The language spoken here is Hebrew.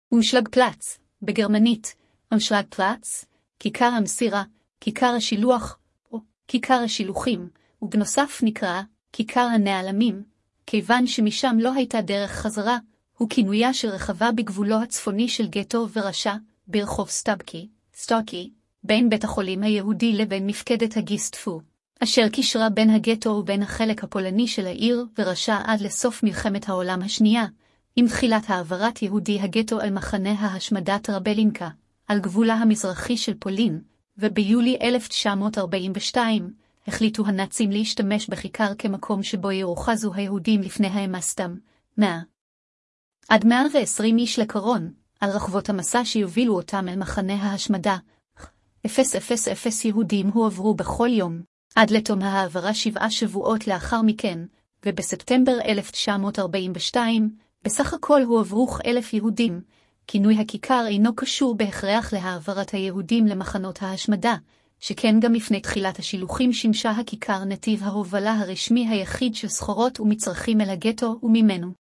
Unschlagplatz, בגרמנית, Unschlagplatz, כיכר המסירה, כיכר השילוח, או כיכר השילוחים, ובנוסף נקרא כיכר הנעלמים, כיוון שמשם לא הייתה דרך חזרה, הוא כינויה של רחבה בגבולו הצפוני של גטו ורשע, ברחוב סטוקי, בין בית החולים היהודי לבין מפקדת הגיסטפו, אשר קישרה בין הגטו ובין החלק הפולני של העיר ורשע עד לסוף מלחמת העולם השנייה, עם תחילת העברת יהודי הגטו אל מחנה ההשמדה טרבלינקה, על גבולה המזרחי של פולין, וביולי 1942 החליטו הנאצים להשתמש בכיכר כמקום שבו ירוכזו היהודים לפני האמסתם, 100 עד 120 איש לקרון, על רחבות המסע שיובילו אותם אל מחנה ההשמדה. 000 יהודים הועברו בכל יום, עד לתום העברה 7 שבועות לאחר מכן, ובספטמבר 1942, בסך הכל הועברו 1,000 יהודים. כינוי הכיכר אינו קשור בהכרח להעברת היהודים למחנות ההשמדה, שכן גם לפני תחילת השילוחים שימשה הכיכר נתיב ההובלה הרשמי היחיד של סחורות ומצרכים אל הגטו וממנו.